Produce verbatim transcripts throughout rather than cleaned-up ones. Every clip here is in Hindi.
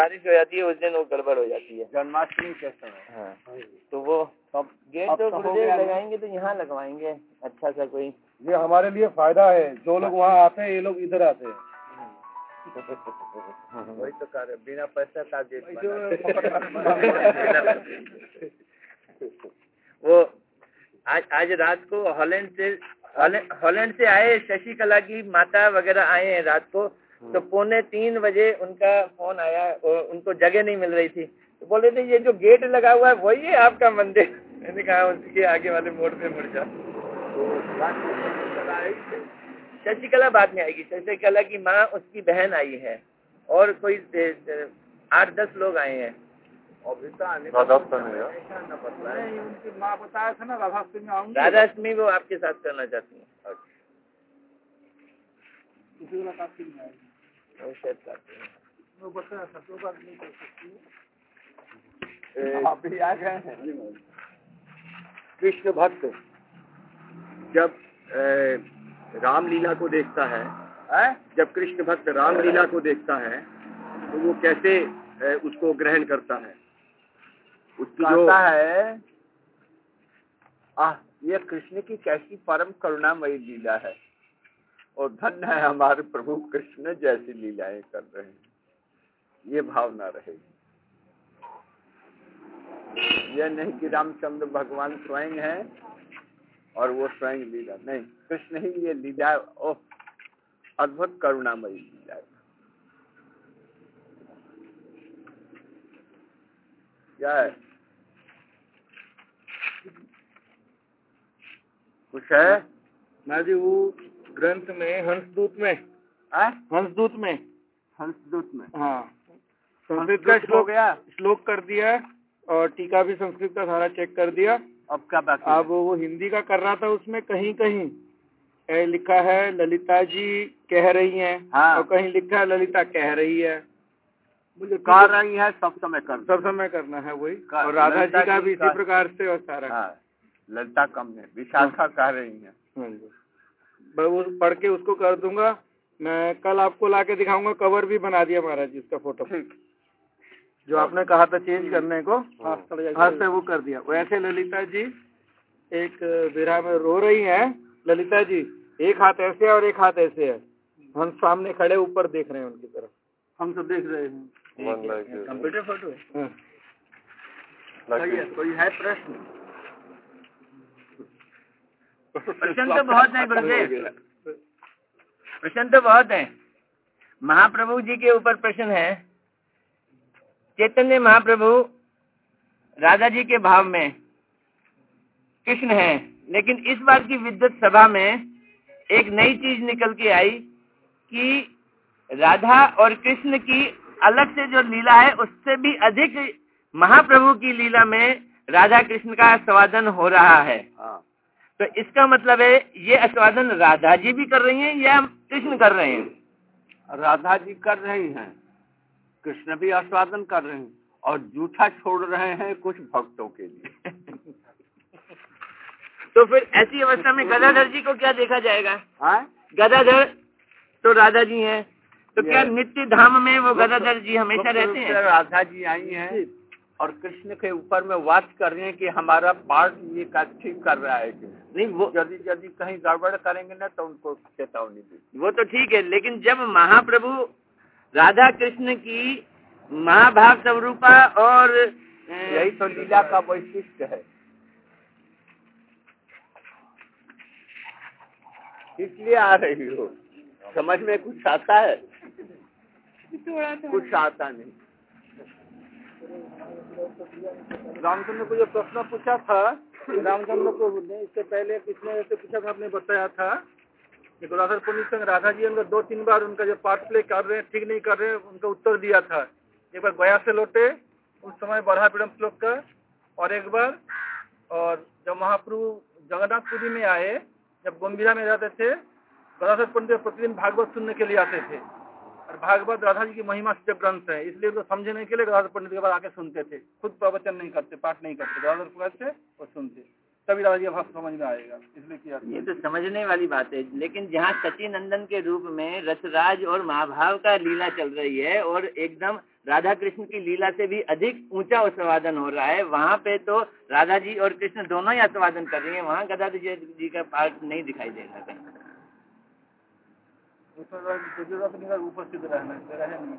बारिश हो जाती है उस दिन वो गड़बड़ हो जाती है जन्माष्टमी के समय। हाँ, तो वो अब गेट तो गुरुदेव लगाएंगे तो यहाँ लगवाएंगे अच्छा सा कोई। ये हमारे लिए फायदा है, जो लोग वहाँ आते हैं ये लोग इधर आते हैं। वही तो कर बिना पैसा का गेट वो आज आज रात को हॉलैंड से हॉलैंड से आए शशिकला की माता वगैरह आए हैं रात को, तो पौने तीन बजे उनका फोन आया, उनको जगह नहीं मिल रही थी, तो बोल रहे थे ये जो गेट लगा हुआ है वही है आपका मंदिर। मैंने कहा उसके आगे वाले मोड़ पे मुड़ जाओ। शशिकला बाद में आएगी, शशिकला की माँ उसकी बहन आई है और कोई आठ दस लोग आए हैं। अभी तो आने उनकी माँ बताया था ना राधाष्टमी में आऊंगी। राधाष्टमी वो आपके साथ करना चाहती हैं। वो बताया था दो बार नहीं कर सकती। अभी आ गए हैं। कृष्ण भक्त जब रामलीला को देखता है, है? जब कृष्ण भक्त रामलीला को देखता है तो वो कैसे उसको ग्रहण करता है? उसकी जो है आ, ये कृष्ण की कैसी परम करुणामयी लीला है और धन्य है हमारे प्रभु कृष्ण जैसी लीलाएं कर रहे हैं, ये भावना रहेगी। यह नहीं कि रामचंद्र भगवान स्वयं है और वो स्वयं लीला नहीं, कृष्ण ही ये लीला, ओह अद्भुत करुणामयी लीला है। क्या है? कुछ है ना जी? वो ग्रंथ में हंसदूत में आ? हंसदूत में हंसदूत में हाँ संस्कृत का श्लोक गया श्लोक कर दिया और टीका भी संस्कृत का सारा चेक कर दिया। अब क्या बाकी? अब वो हिंदी का कर रहा था, उसमें कहीं कहीं ए, लिखा है ललिता जी कह रही हैं। हाँ। और कहीं लिखा है ललिता कह रही है। मुझे कह रही है सब समय करना सब समय करना है वही, और राधा जी का भी इसी प्रकार से और सारा। हाँ, ललिता कम है, विशाखा कह रही है। वो पढ़ के उसको कर दूंगा मैं, कल आपको लाके दिखाऊंगा। कवर भी बना दिया महाराज जी उसका फोटो, जो आपने कहा था चेंज करने को, हाथ से वो कर दिया। वैसे ललिता जी एक विरह में रो रही हैं। ललिता जी एक हाथ ऐसे है और एक हाथ ऐसे है, हम सामने खड़े ऊपर देख रहे हैं उनकी तरफ, हम सब देख रहे हैं। कंप्यूटर फोटो है। कोई है प्रश्न? प्रश्न तो बहुत है गुरुदेव, प्रश्न तो बहुत है। महाप्रभु जी के ऊपर प्रश्न है। चैतन्य महाप्रभु राधा जी के भाव में कृष्ण है, लेकिन इस बार की विद्वत सभा में एक नई चीज निकल के आई कि राधा और कृष्ण की अलग से जो लीला है उससे भी अधिक महाप्रभु की लीला में राधा कृष्ण का आस्वादन हो रहा है। तो इसका मतलब है ये आस्वादन राधा जी भी कर रही हैं या कृष्ण कर रहे हैं? राधा जी कर रही हैं, कृष्ण भी आस्वादन कर रहे हैं और जूठा छोड़ रहे हैं कुछ भक्तों के लिए। तो फिर ऐसी अवस्था में गदाधर जी को क्या देखा जाएगा? हाँ? गदाधर तो राधा जी हैं, तो क्या नित्य धाम में वो गदाधर जी हमेशा रहते हैं? राधा जी आई हैं और कृष्ण के ऊपर में वाच कर रहे हैं कि हमारा पार्ट ये का ठीक कर रहा है कि नहीं। वो यदि यदि कहीं गड़बड़ करेंगे ना तो उनको चेतावनी दी। वो तो ठीक है, लेकिन जब महाप्रभु राधा कृष्ण की महाभाव स्वरूपा और यही तो लीला का वैशिष्ट्य है, इसलिए आ रही हो। समझ में कुछ आता है? कुछ आता नहीं। रामचंद्र को जो प्रश्न पूछा था, रामचंद्र को इससे पहले किसने ऐसे पूछा था, आपने बताया था कि दुराधर पुण्य संग राधा जी अंदर दो तीन बार उनका जो पार्ट प्ले कर रहे हैं, ठीक नहीं कर रहे हैं, उनका उत्तर दिया था। एक बार गया से लौटे उस समय बरहा पीड़म श्लोक का, और एक बार और जब महाप्रभु जगन्नाथपुरी में आए, जब गोंबिला में जाते थे, दुराधर पंडित प्रतिदिन भागवत सुनने के लिए आते थे, और भागवत राधा जी की महिमा से ग्रंथ है, इसलिए उनको समझने के लिए दुराधर पंडित के बाद आके सुनते थे। खुद प्रवचन नहीं करते, पाठ नहीं करते, दुराधर पढ़ते और सुनते, तभी राधा जी का भाव समझ में आएगा, इसलिए किया। ये तो समझने वाली बात है, लेकिन जहाँ सची नंदन के रूप में रसराज और महाभाव का लीला चल रही है और एकदम राधा कृष्ण की लीला से भी अधिक ऊंचा आस्वादन हो रहा है। वहाँ पे तो राधा जी और कृष्ण दोनों ही आस्वादन कर रही हैं, वहाँ गदाधर जी का पार्ट नहीं दिखाई दे रहा कहीं। उपस्थित रहना,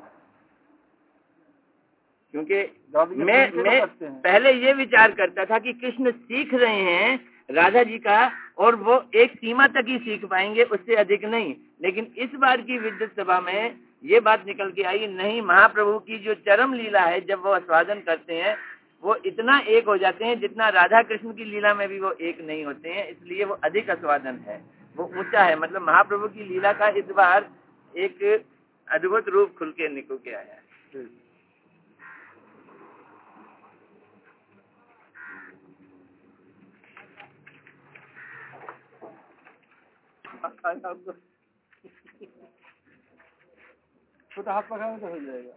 क्योंकि मैं मैं पहले ये विचार करता था कि कृष्ण सीख रहे हैं राधा जी का और वो एक सीमा तक ही सीख पाएंगे, उससे अधिक नहीं। लेकिन इस बार की विद्युत सभा में ये बात निकल के आई, नहीं, महाप्रभु की जो चरम लीला है, जब वो आस्वादन करते हैं वो इतना एक हो जाते हैं जितना राधा कृष्ण की लीला में भी वो एक नहीं होते हैं, इसलिए वो अधिक आस्वादन है, वो ऊंचा है। मतलब महाप्रभु की लीला का इस बार एक अद्भुत रूप खुल के निकल के आया है। छोटा हाथ पकड़ा तो हो जाएगा।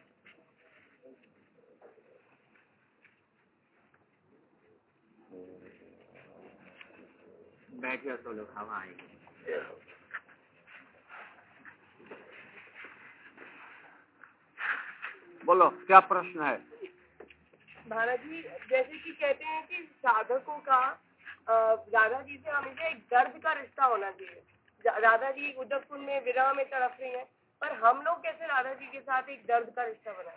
बैठ गया तो लोग हवा आएंगे। बोलो क्या प्रश्न है? महाराज जी, जैसे कि कहते हैं कि साधकों का राधा जी से हमेशा एक दर्द का रिश्ता होना चाहिए। राधा जी उद्धव कुंड में विरह में तड़प रही हैं, पर हम लोग कैसे राधा जी के साथ एक दर्द का रिश्ता बनाएं?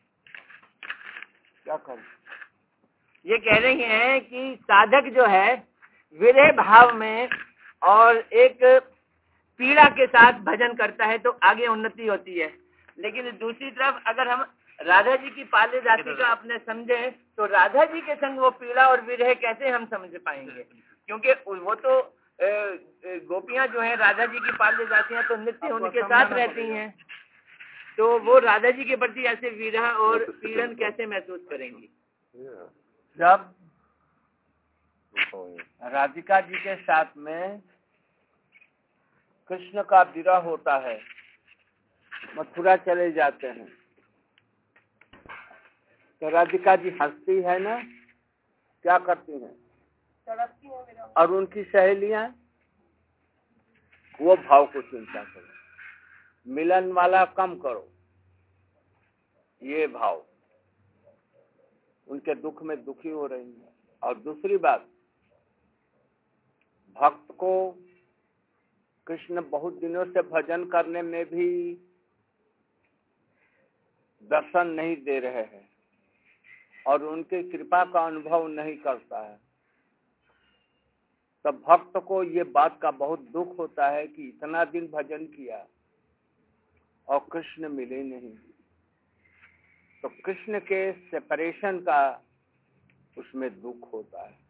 क्या करें? ये कह रही हैं कि साधक जो है विरह भाव में और एक पीड़ा के साथ भजन करता है तो आगे उन्नति होती है। लेकिन दूसरी तरफ अगर हम राधा जी की पाले जाति का अपने समझे तो राधा जी के संग वो पीड़ा और विरह कैसे हम समझ पाएंगे? क्योंकि वो तो गोपियां जो हैं राधा जी की पाले जातियां तो नित्य उनके साथ रहती हैं, तो वो राधा जी के प्रति ऐसे विरह और पीड़न कैसे महसूस करेंगी? जब राधिका जी के साथ में कृष्ण का विरह होता है, मथुरा चले जाते हैं, तो राधिका जी हंसती है ना, क्या करती हैं? तड़पती हैं। और उनकी सहेलियां वो भाव को चिंता करो, मिलन वाला कम करो, ये भाव उनके दुख में दुखी हो रही है। और दूसरी बात, भक्त को कृष्ण बहुत दिनों से भजन करने में भी दर्शन नहीं दे रहे हैं और उनकी कृपा का अनुभव नहीं करता है, तब भक्त को ये बात का बहुत दुख होता है कि इतना दिन भजन किया और कृष्ण मिले नहीं। तो कृष्ण के सेपरेशन का उसमें दुख होता है।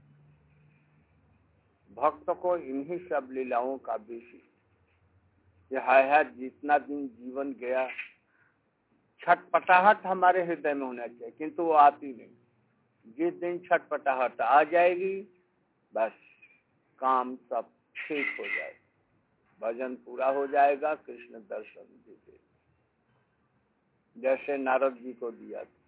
भक्त को इन्हीं सब लीलाओं का भी हाय हाय जितना दिन जीवन गया, छटपटाहट हमारे हृदय में होना चाहिए, किंतु वो आती नहीं। जिस दिन छटपटाहट आ जाएगी बस काम सब ठीक हो जाएगा, भजन पूरा हो जाएगा, कृष्ण दर्शन भी दे, जैसे नारद जी को दिया था।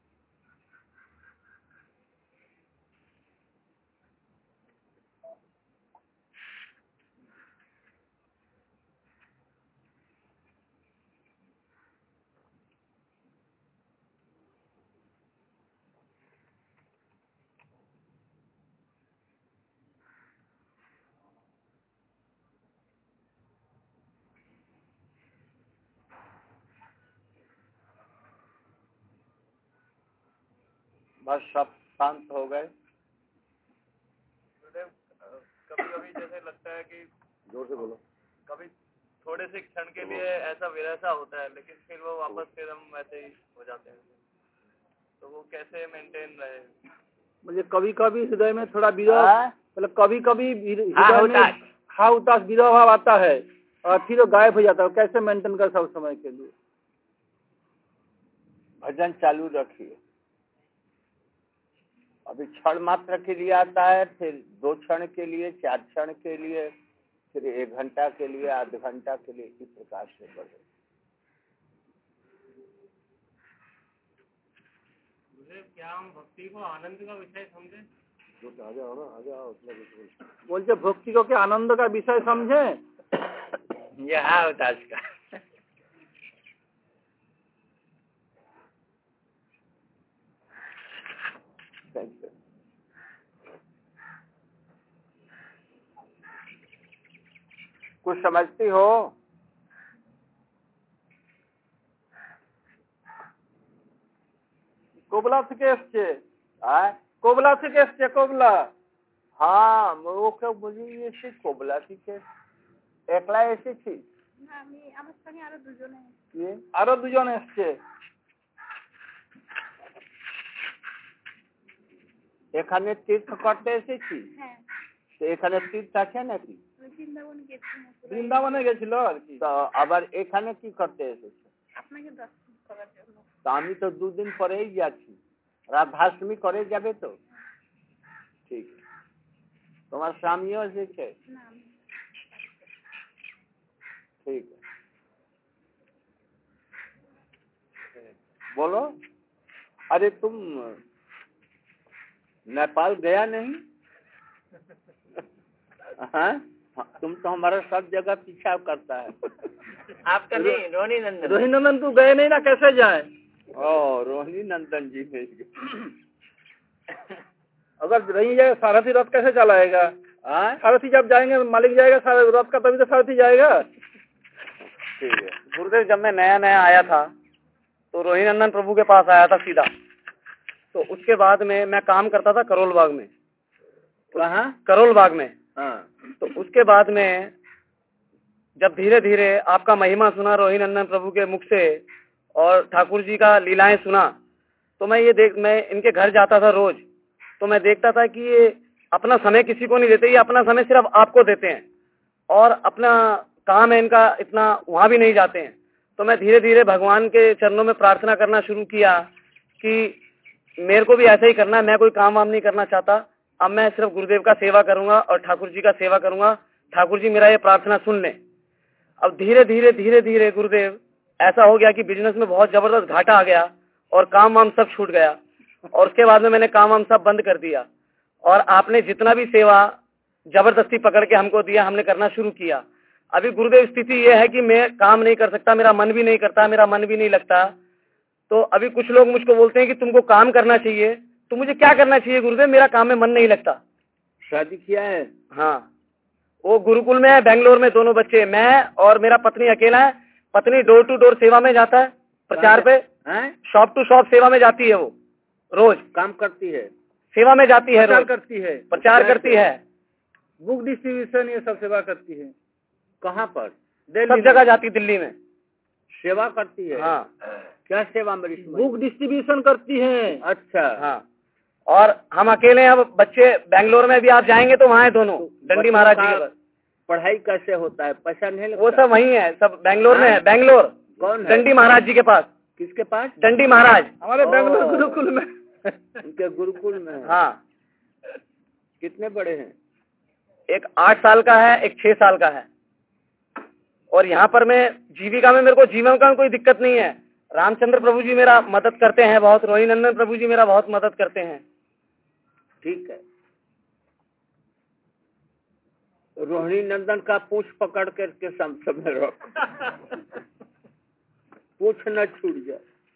बस सब शांत हो गए। कभी कभी जैसे लगता है कि जोर से बोलो, कभी थोड़े से क्षण के लिए ऐसा विरसा होता है, लेकिन फिर वो वापस फिर हम वैसे ही हो जाते हैं, तो वो कैसे मेंटेन रहे? मतलब कभी कभी हृदय में थोड़ा विरह, मतलब कभी कभी हृदय में हाँ उदास विरह भाव आता है और फिर वो गायब हो जाता है, कैसे मेंटेन कर सब समय के लिए? भजन चालू रखिए। अभी क्षण मात्र के लिए आता है, फिर दो क्षण के लिए, चार क्षण के लिए, फिर एक घंटा के लिए, आध घंटा के लिए, इस प्रकार से बढ़े। क्या हम भक्ति को आनंद का विषय समझे? आ जाओ ना, आ जाओ। बोलते भक्ति को क्या आनंद का विषय समझे? यहाँ उदास का कैसे? कुछ समझती हो? कोबला থেকে এসছে হ্যাঁ কোবলা থেকে এসছে কোবলা হ্যাঁ ওকে বুঝি এসে কোবলা থেকে একলা এসেছি না আমি আমার সঙ্গে আরো দুজনে কি আরো দুজন এসছে এখানে তীর্থ করতে এসেছি হ্যাঁ তো এখানে তীর্থ আছে নাকি বৃন্দাবন গেছি বৃন্দাবনে গেছিল আর কি তো আবার এখানে কি করতে এসেছে আপনাকে দর্শন করার জন্য তো আমি তো দুদিন পরেই যাচ্ছি রাধাষ্টমী করে যাবে তো ঠিক তোমার স্বামীও এসেছে না ठीक है बोलो अरे तुम नेपाल गया नहीं हाँ तुम तो हमारा सब जगह पीछा करता है आपका नहीं रोहिणी नंदन रोहिणी नंदन तू गए नहीं ना कैसे जाए ओ रोहिणी नंदन जी भेज गए अगर नहीं जाए सारथी रथ कैसे चलाएगा सारथी जब जाएंगे मालिक जाएगा सारा रथ का तभी तो सारथी जाएगा ठीक है गुरुदेव जब मैं नया नया आया था तो रोहिणी नंदन प्रभु के पास आया था सीधा तो उसके बाद में मैं काम करता था करोल बाग में कहाँ करोल बाग में हाँ तो उसके बाद में जब धीरे धीरे आपका महिमा सुना रोहिणी नंदन प्रभु के मुख से और ठाकुर जी का लीलाएं सुना तो मैं ये देख मैं इनके घर जाता था रोज तो मैं देखता था कि ये अपना समय किसी को नहीं देते, ये अपना समय सिर्फ आपको देते हैं और अपना काम है इनका इतना वहाँ भी नहीं जाते हैं। तो मैं धीरे धीरे भगवान के चरणों में प्रार्थना करना शुरू किया कि मेरे को भी ऐसा ही करना है, मैं कोई काम वाम नहीं करना चाहता, अब मैं सिर्फ गुरुदेव का सेवा करूंगा और ठाकुर जी का सेवा करूंगा, ठाकुर जी मेरा ये प्रार्थना सुन लें। अब धीरे धीरे धीरे धीरे गुरुदेव ऐसा हो गया कि बिजनेस में बहुत जबरदस्त घाटा आ गया और काम वाम सब छूट गया और उसके बाद में मैंने काम वाम सब बंद कर दिया और आपने जितना भी सेवा जबरदस्ती पकड़ के हमको दिया हमने करना शुरू किया। अभी गुरुदेव स्थिति ये है कि मैं काम नहीं कर सकता, मेरा मन भी नहीं करता, मेरा मन भी नहीं लगता। तो अभी कुछ लोग मुझको बोलते हैं कि तुमको काम करना चाहिए, तो मुझे क्या करना चाहिए गुरुदेव, मेरा काम में मन नहीं लगता। शादी किया है? हाँ, वो गुरुकुल में है बेंगलोर में, दोनों बच्चे, मैं और मेरा पत्नी अकेला है। पत्नी डोर टू डोर सेवा में जाता है, प्रचार पे, शॉप टू शॉप सेवा में जाती है, वो रोज काम करती है, सेवा में जाती है, प्रचार करती है, प्रचार करती है, बुक डिस्ट्रीब्यूशन ये सब सेवा करती है। कहाँ पर? सब जगह जाती है, दिल्ली में सेवा करती है। हाँ, क्या सेवा मेरी? बुक डिस्ट्रीब्यूशन करती है। अच्छा, हाँ। और हम अकेले हैं, अब बच्चे बेंगलोर में भी आप जाएंगे तो वहाँ है दोनों, दंडी महाराज जी के पास। पढ़ाई कैसे होता है? पैसा नहीं लगता? वो सब वही है, सब बेंगलोर में है। बेंगलोर कौन है? दंडी महाराज जी के पास। किसके पास? दंडी महाराज, हमारे बेंगलोर गुरुकुल में। उनके गुरुकुल में। हाँ। कितने बड़े हैं? एक आठ साल का है, एक छह साल का है। और यहाँ पर मैं जीविका में, मेरे को जीवन का कोई दिक्कत नहीं है। रामचंद्र प्रभु जी मेरा मदद करते हैं बहुत, रोहिणी नंदन प्रभु जी मेरा बहुत मदद करते हैं। ठीक है, रोहिणी नंदन का पूछ पकड़ करके समय रख, पूछ न छूट जाए।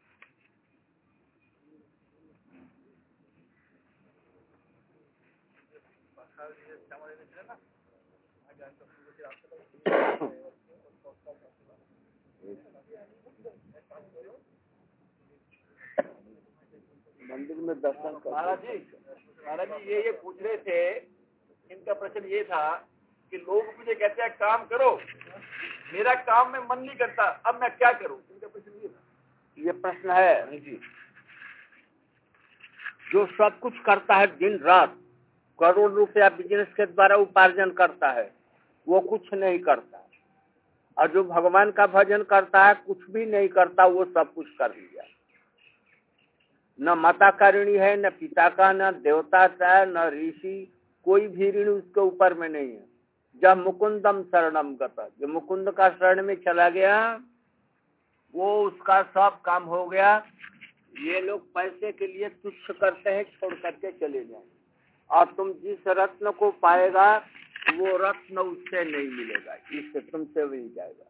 मंदिर में दर्शन कर। महाराज जी, महाराज जी ये ये पूछ रहे थे, इनका प्रश्न ये था कि लोग मुझे कहते हैं काम करो, मेरा काम में मन नहीं करता, अब मैं क्या करूं? इनका प्रश्न ये था। ये प्रश्न है जी, जो सब कुछ करता है दिन रात, करोड़ रुपया बिजनेस के द्वारा उपार्जन करता है, वो कुछ नहीं करता, और जो भगवान का भजन करता है कुछ भी नहीं करता, वो सब कुछ कर लिया। न माता का ऋणी है, न पिता का, न देवता का, न ऋषि, कोई भी ऋण उसके ऊपर में नहीं है। जब मुकुंदम शरणम गता, जो मुकुंद का शरण में चला गया वो उसका सब काम हो गया। ये लोग पैसे के लिए तुच्छ करते हैं, छोड़ करके चले जाए, और तुम जिस रत्न को पाएगा वो रत्न उससे नहीं मिलेगा, इससे तुमसे मिल जाएगा।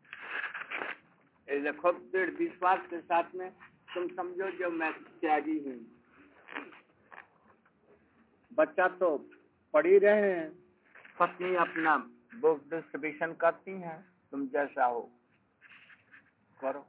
देखो दृढ़ विश्वास के साथ में तुम समझो जो मैं त्यागी हूँ, बच्चा तो पढ़ ही रहे हैं, पत्नी अपना बुक डिस्ट्रीब्यूशन करती हैं, तुम जैसा हो करो।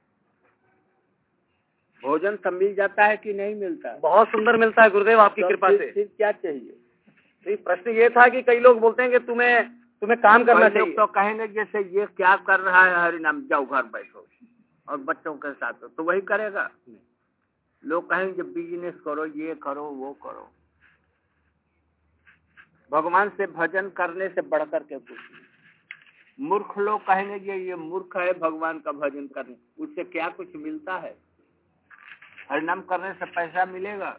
भोजन सब मिल जाता है कि नहीं मिलता? बहुत सुंदर मिलता है गुरुदेव, आपकी कृपा से। फिर क्या चाहिए? तो प्रश्न ये था कि कई लोग बोलते हैं कि तुम्हें तुम्हें काम करना चाहिए। तो कहेंगे जैसे ये क्या कर रहा है हरि नाम, जाओ घर बैठो और बच्चों के साथ, तो वही करेगा। लोग कहेंगे बिजनेस करो, ये करो, वो करो। भगवान से भजन करने से बढ़कर के कुछ। मूर्ख लोग कहेंगे कि ये मूर्ख है भगवान का भजन करने, उससे क्या कुछ मिलता है? हरिनाम करने से पैसा मिलेगा?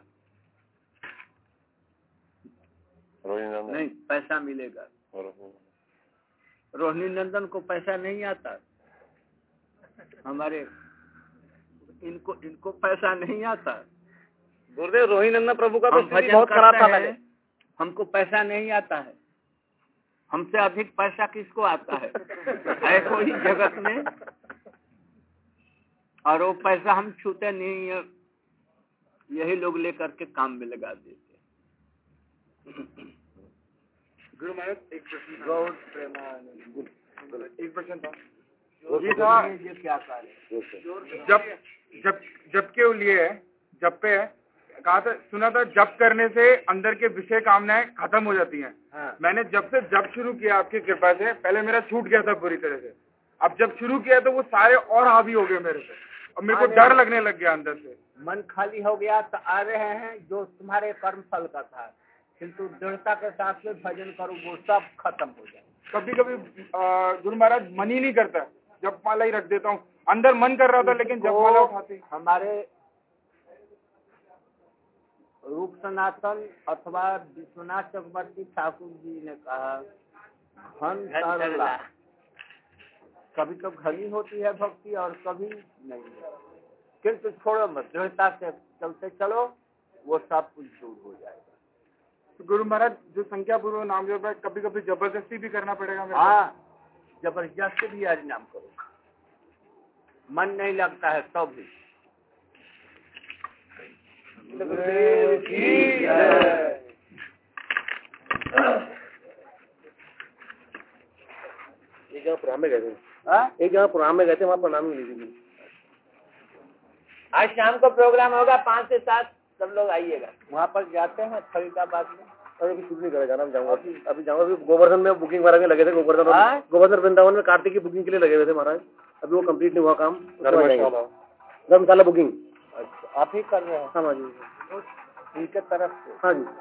नहीं, पैसा मिलेगा। रोहिणी नंदन को पैसा नहीं आता, हमारे इनको इनको पैसा नहीं आता। गुरुदेव रोहिणी नंदन प्रभु का तो स्थिति बहुत खराब था पहले। हमको पैसा नहीं आता है, हमसे अधिक पैसा किसको आता है? है कोई जगत में? और वो पैसा हम छूते नहीं है, यही लोग लेकर के काम में लगा देते। गुरु महाराज एक प्रश्न एक प्रश्न था ये था, ये क्या कार्य? जब जब जब के लिए जब पे कहा था, सुना था जप करने से अंदर के विषय कामनाएं खत्म हो जाती हैं। हाँ। मैंने जब से जप शुरू किया आपकी कृपा से, पहले मेरा छूट गया था पूरी तरह से, अब जब शुरू किया तो वो सारे और हावी हो गए मेरे से, और मेरे को डर लगने लग गया अंदर से। मन खाली हो गया तो आ रहे हैं जो तुम्हारे कर्म फल का था, किंतु दृढ़ता के साथ में भजन करो, वो सब खत्म हो जाए। कभी कभी गुरु महाराज मन ही नहीं करता, जप माला ही रख देता हूँ, अंदर मन कर रहा था लेकिन जप माला उठाती। हमारे रूप सनातन अथवा विश्वनाथ चक्रवर्ती ठाकुर जी ने कहा, घन सरला, कभी तो घनी होती है भक्ति और कभी नहीं, किंतु छोड़ो मत, दृढ़ता से चलते चलो, वो सब कुछ दूर हो जाएगा। तो गुरु महाराज जो संख्या पूर्व नाम जप है, कभी कभी जबरदस्ती भी करना पड़ेगा? हाँ, जबरदस्ती भी हरि नाम करो, मन नहीं लगता है तो भी। एक जगह प्रोग्राम में गए थे, एक जगह प्रोग्राम में गए थे, वहाँ प्रणाम मिली थी। आज शाम को प्रोग्राम होगा, पाँच से सात सब लोग आइएगा। वहाँ पर जाते हैं फरीदाबाद में। अभी कुछ नहीं करेगा ना, जाऊंगा अभी जाऊंगा। अभी गोवर्धन में बुकिंग महाराज में लगे थे, गोवर्धन गोवर्धन वृंदावन में कार्तिक की बुकिंग के लिए लगे हुए थे महाराज। अभी वो कंप्लीट नहीं हुआ काम, धर्मशाला बुकिंग। अच्छा, आप ही कर रहे हैं? हाँ जी, इनके तरफ से। हाँ जी।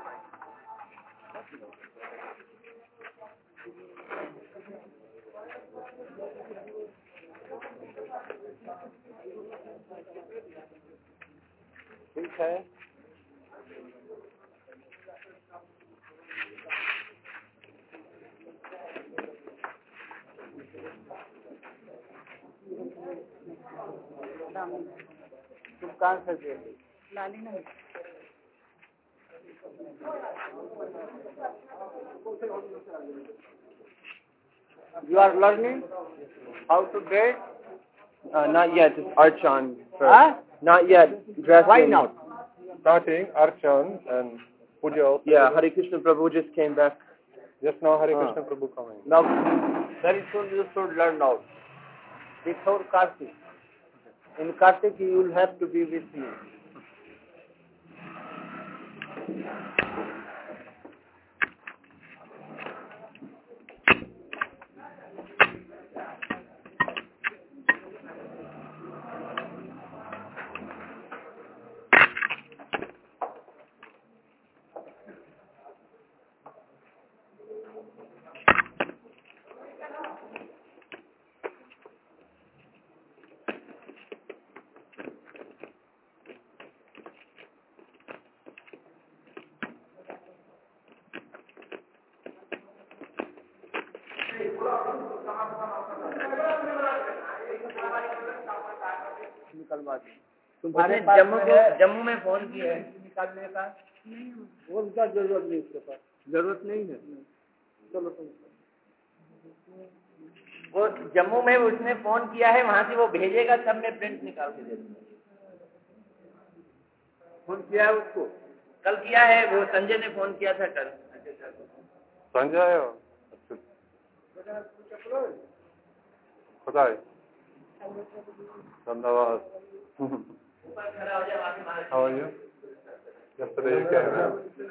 ठीक है, तुम कहाँ से दे? लाली नहीं। You are learning how to date? Uh, not yet, just Archan first. Huh? Not yet. Dressing. Why not? Starting Archan and Puja. Yeah, Hare Krishna Prabhu just came back. Just now Hare Uh. Krishna Prabhu coming. Now, very soon you should learn now. Before Kartik. In Kartik you will have to be with me. निकलवा दे। तुम्हारे पास जम्मू को जम्मू में फोन किया है निकालने का? वो उनका जरूरत नहीं, उसके पास जरूरत नहीं है। चलो तुम वो जम्मू में उसने फोन किया है, वहाँ से वो भेजेगा, सब में प्रिंट निकाल के दे दूंगा। फोन किया है उसको? कल किया है, वो संजय ने फोन किया था कल। संजय आयो? बताए धन्यवाद। How are you? Yesterday you came.